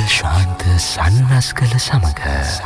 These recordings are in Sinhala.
ශාන්ත සන්නස්කල සමග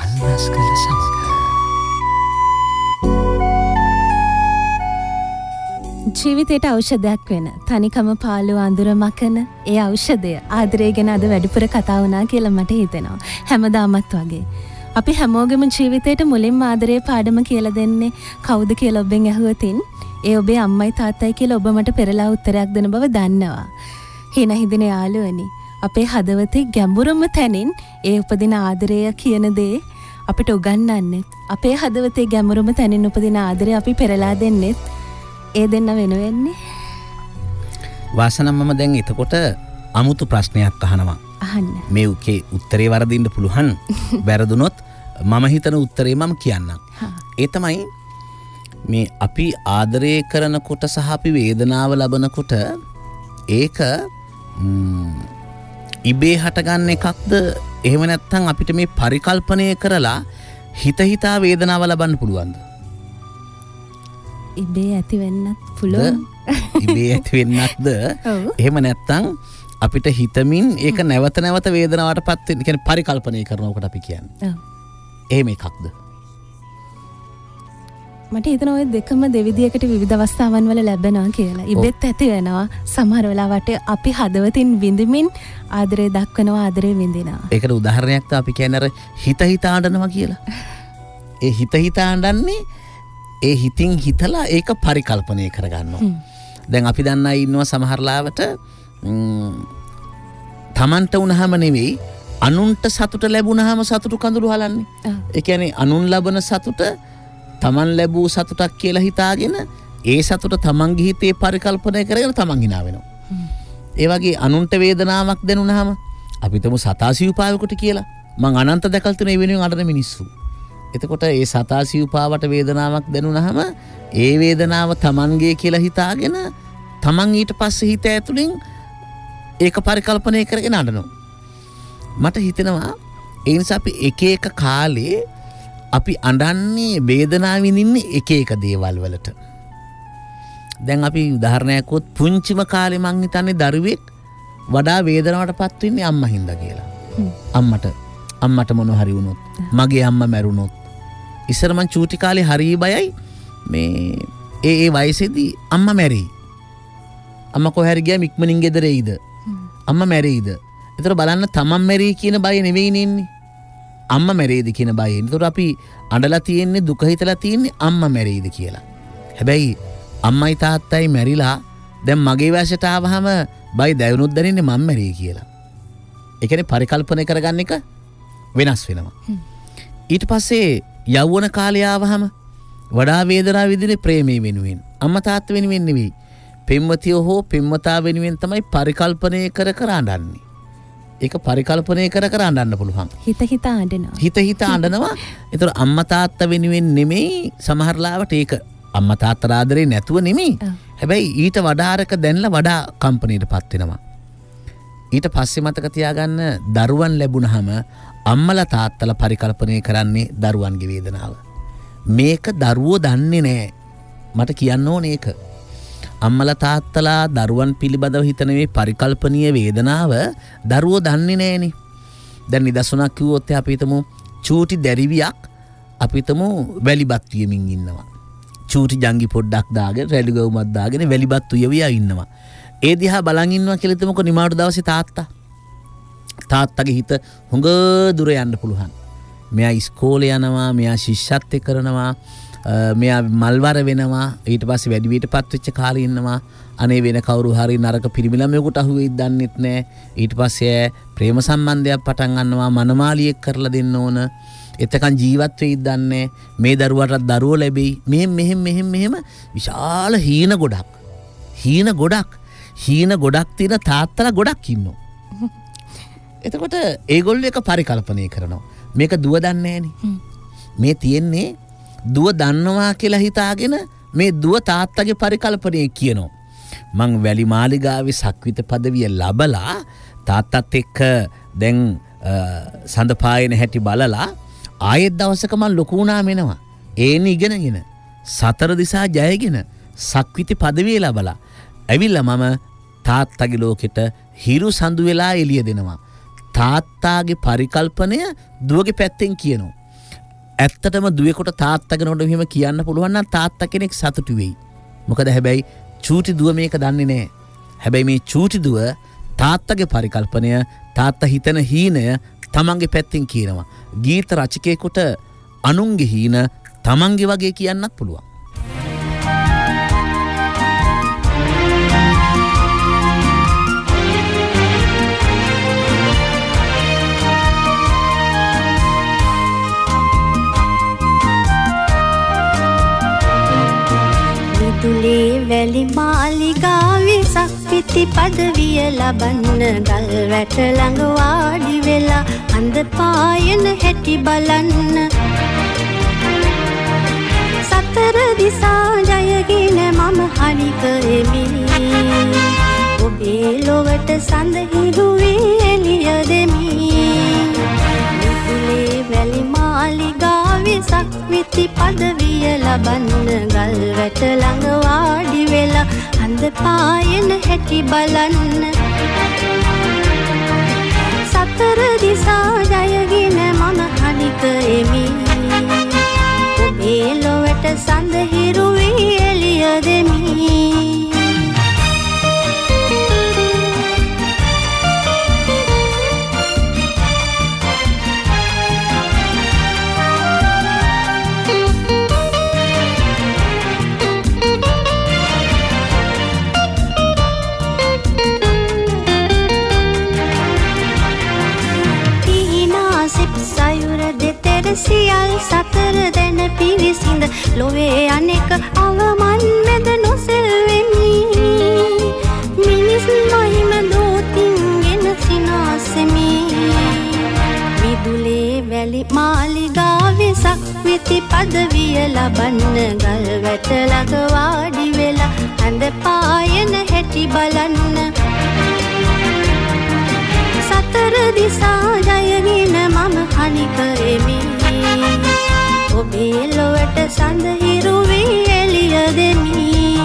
ජීවිතයට ඖෂධයක් වෙන තනිකම පාළු අඳුර මකන ඒ ඖෂධය ආදරය ගැන අද වැඩිපුර කතා වුණා කියලා මට හිතෙනවා. හැමදාමත් වගේ අපි හැමෝගෙම ජීවිතේට මුලින්ම ආදරයේ පාඩම කියලා දෙන්නේ කවුද කියලා ඔබෙන් ඇහුවතින් ඒ ඔබේ අම්මයි තාත්තයි කියලා ඔබ මට පෙරලා උත්තරයක් දෙන බව දන්නවා. හින හිදින යාළුවනි, අපේ හදවතේ ගැඹුරම තැනින් ඒ උපදින ආදරය කියන දේ අපිට උගන්වන්නේ. අපේ හදවතේ ගැඹුරම තැනින් උපදින ආදරය අපි පෙරලා දෙන්නේ ඒ දෙන්න වෙනුවෙන්නේ. වාසනම් මම දැන් එතකොට අමුතු ප්‍රශ්නයක් අහනවා. අහන්න. මේ උකේ උත්තරේ වරදින්න පුළුවන්. වැරදුනොත් මම හිතන උත්තරේ මම කියන්නම්. ඒ තමයි මේ අපි ආදරය කරනකොට සහ අපි වේදනාව ලබනකොට ඒක ඉබේ හටගන්න එකක්ද එහෙම නැත්නම් අපිට මේ පරිකල්පනය කරලා හිතා වේදනාව ලබන්න පුළුවන්ද? ඉබේ ඇති වෙන්නත් පුළුවන්. ඉබේ ඇති වෙන්නත්ද? එහෙම නැත්නම් අපිට හිතමින් ඒක නැවත නැවත වේදනාවටපත් වෙන කියන්නේ පරිකල්පනය කරනකොට අපි කියන්නේ. එහෙම එකක්ද? මට හිතෙනවා ඔය දෙකම දෙවිදියකට විවිධ අවස්ථාවන් වල ලැබෙනවා කියලා. ඉබෙත් ඇති වෙනවා. සමහර වෙලාවට අපි හදවතින් විඳිමින් ආදරය දක්වනවා, ආදරය විඳිනවා. ඒකට උදාහරණයක් තමයි අපි කියන්නේ අර හිත ආඬනවා කියලා. ඒ හිත ආඬන්නේ ඒ හිතින් හිතලා ඒක පරිකල්පනය කරගන්නවා. දැන් අපි දන්නා ඉන්නවා සමහර ලාවට තමන්ට උනහම නෙවෙයි අනුන්ට සතුට ලැබුණාම සතුටු කඳුළු හලන්නේ. ඒ කියන්නේ අනුන් ලබන සතුට තමන් ලැබූ සතුටක් කියලා හිතාගෙන ඒ සතුට තමන්ගේ හිතේ පරිකල්පනය කරගෙන තමන් hina වෙනවා. ඒ වගේ අනුන්ට වේදනාවක් දෙනුනහම අපි තමු සතාසිව්පාවකට කියලා මං අනන්ත දැකලා තියෙන ඒ වෙනුවෙන් අඬන මිනිස්සු. එතකොට ඒ සතාසිව්පාවට වේදනාවක් දෙනුනහම ඒ වේදනාව තමන්ගේ කියලා හිතාගෙන තමන් ඊට පස්සේ හිත ඇතුලින් ඒක පරිකල්පනය කරගෙන අඬනවා. මට හිතෙනවා ඒ නිසා අපි එක එක කාලේ අපි අඬන්නේ වේදනාව විඳින්නේ එක එක දේවල් වලට. දැන් අපි උදාහරණයක් උත් පුංචිම කාලේ මං හිතන්නේ දරුවෙක් වඩා වේදනාවටපත් වෙන්නේ අම්මා හින්දා කියලා. අම්මට මොන හරි වුණොත්, මගේ අම්මා මැරුණොත්. ඉස්සර මං චූටි කාලේ හරි බයයි මේ ඒ වයසේදී අම්මා මැරෙයි. අම්මා කොහේ හරි ගියාම ඉක්මනින් ගෙදර එයිද? අම්මා මැරෙයිද? ඒතර බලන්න තමන් මැරෙයි කියන බය නෙවෙයිනේ ඉන්නේ. අම්මා මැරෙයිද කියන බයෙන්. ඒතර අපි අඬලා තියෙන්නේ දුක හිතලා තියෙන්නේ අම්මා මැරෙයිද කියලා. හැබැයි අම්මයි තාත්තයි මැරිලා දැන් මගේ වයසට ආවහම බය දැවුනොත් දැනෙන්නේ මම මැරෙයි කියලා. ඒ කියන්නේ පරිකල්පනය කරගන්න එක වෙනස් වෙනවා. ඊට පස්සේ යෞවන කාලය ආවහම වඩා වේදනාව විඳින්නේ ප්‍රේමයේ වෙනුවෙන්. අම්මා තාත්තා වෙනුවෙන් නෙවෙයි. පෙම්වතිය හෝ පෙම්වතා වෙනුවෙන් තමයි පරිකල්පනය කර අඬන්නේ. ඒක පරිකල්පනය කර අඬන්න පුළුවන්. හිත අඬනවා. හිත අඬනවා. ඒතර අම්මා තාත්තා වෙනුවෙන් නෙමෙයි සමහර ලාවට ඒක අම්මා තාත්තා ආදරේ නැතුව නෙමෙයි. හැබැයි ඊට වඩා අරක දැන්ලා වඩා කම්පණයටපත් වෙනවා. ඊට පස්සේ මතක තියාගන්න දරුවන් ලැබුණාම අම්මලා තාත්තලා පරිකල්පනය කරන්නේ දරුවන්ගේ වේදනාව. මේක දරුවෝ දන්නේ නැහැ. මට කියන්න ඕනේ ඒක. අම්මලා තාත්තලා දරුවන් පිළිබඳව හිතන මේ පරිකල්පනීය වේදනාව දරුවෝ දන්නේ නැහනේ. දැන් නිදසුණක් කිව්වොත් අපි හිතමු චූටි දැරිවියක් අපි හිතමු වැලිබත් වියමින් ඉන්නවා. චූටි ජංගි පොඩ්ඩක් දාගෙන රැලි ගවුමක් දාගෙන වැලිබත් වියවියා ඉන්නවා. ඒ දිහා බලන් ඉන්නවා කියලා හිතමුකෝ නිමාඩු දවසේ තාත්තගේ හිත හුඟ දුර යන්න පුළුවන්. මෙයා ඉස්කෝලේ යනවා, මෙයා ශිෂ්‍යත්ව කරනවා, මෙයා මල්වර වෙනවා, ඊට පස්සේ වැඩි වියටපත් වෙච්ච කාලේ ඉන්නවා. අනේ වෙන කවුරු හරි නරක පිරිමි ළමයෙකුට අහුවෙයිද දන්නෙත් නැහැ. ඊට පස්සේ ප්‍රේම සම්බන්ධයක් පටන් ගන්නවා, මනමාලියෙක් කරලා දෙන්න ඕන. එතකන් ජීවත් වෙයිද දන්නේ. මේ දරුවාට දරුවෝ ලැබෙයි. මෙහෙම විශාල හීන ගොඩක් තියෙන තාත්තලා ගොඩක් ඉන්නවා. එතකොට ඒගොල්ලෝ එක පරිකල්පනය කරනවා. මේක දුව දන්නේ නැහනේ. මේ තියෙන්නේ දුව දන්නවා කියලා හිතාගෙන මේ දුව තාත්තගේ පරිකල්පනය කියනවා. මං වැලි මාලිගාවේ සක්විත පදවිය ලබලා තාත්තත් එක්ක දැන් සඳ පායන හැටි බලලා ආයෙත් දවසක මං ලොකු වුණාම එනවා. ඒන ඉගෙනගෙන සතර දිසා ජයගෙන සක්විති පදවිය ලබලා ඇවිල්ලා මම තාත්තගේ ලෝකෙට හිරු සඳු වෙලා එළිය දෙනවා. තාත්තාගේ පරිකල්පනය දුවගේ පැත්තෙන් කියනවා. ඇත්තටම දුවෙකුට තාත්තගෙනට මෙහෙම කියන්න පුළුවන් නම් තාත්තා කෙනෙක් සතුටු වෙයි. මොකද හැබැයි චූටි දුව මේක දන්නේ නැහැ. හැබැයි මේ චූටි දුව තාත්තගේ පරිකල්පනය තාත්තා හිතන හීනය තමන්ගේ පැත්තෙන් කියනවා. ගීත රචකයෙකුට අනුන්ගේ හීන තමන්ගේ වගේ කියන්නත් පුළුවන්. දුලේ වැලි මාලිගාවේ සක්විති පදවිය ලබන්න ගල් වැට ළඟ වාඩි වෙලා අඳ පායන හැටි බලන්න සතර දිසා ජයගෙන මම හනික එමි ඔබේ ලොවට සඳ හිරුවේ එළිය දෙමි දුලේ වැලි මාලිගාවේ සක්විති පදවිය ලබන්න ගල් වැට ළඟ වාඩි වෙලා අඳ පායන හැටි බලන්න සතර දිසා ජයගෙන මම හනික එමි ඔබේ ලොවට සඳ හිරුවේ එළිය දෙමි සියල් සතර දැන පිරිසිඳ ලොවේ අනෙක අවමන් මැද නොසෙල්වෙමි මිනිස් මහිම දෝතින්ගෙන සිනාසෙමි විදුලේ වැලි මාලිගාවේ සක්විති පදවිය ලබන්න ගල් වැට ළඟ වාඩි වෙලා අඳ පායන හැටි බලන්න සතර දිසා ජයගෙන මම හනික එමි ඔබේ ලොවට සඳ හිරුවේ එළිය දෙමි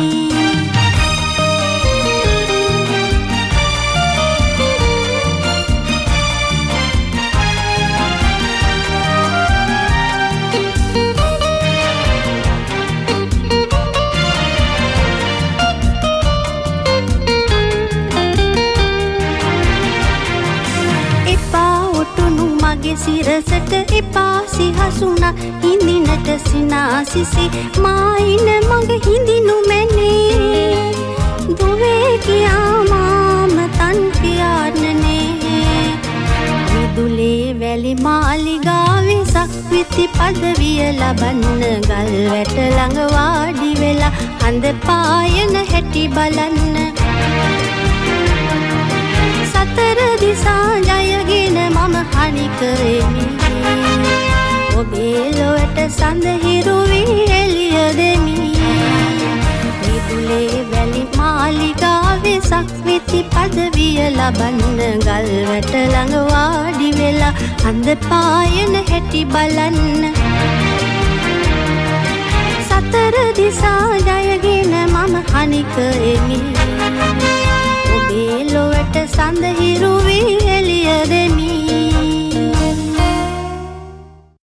සිරසට එපා සිහසුන හිඳිනට සිනාසිසි මායින මග හිඳිනු මැනේ දුවේ කියා මාම තන් පියානනේ විදුලේ වැලි මාලිගාවේ සක්විති පදවිය ලබන්න ගල් වැට ළඟ වාඩි වෙලා අඳ පායන හැටි බලන්න සතර දිසා ජයගෙන මම හනික එමි ඔබේ ලොවට සඳ හිරුවේ එළිය දෙමි විදුලේ වැලි මාලිගාවේ සක්විති පදවිය ලබන්න ගල් වැට ළඟ වාඩි වෙලා අඳ පායන හැටි බලන්න සතර දිසා ජයගෙන මම හනික එමි ඔබේ ලොවට සඳ හිරුවේ එළිය දෙමි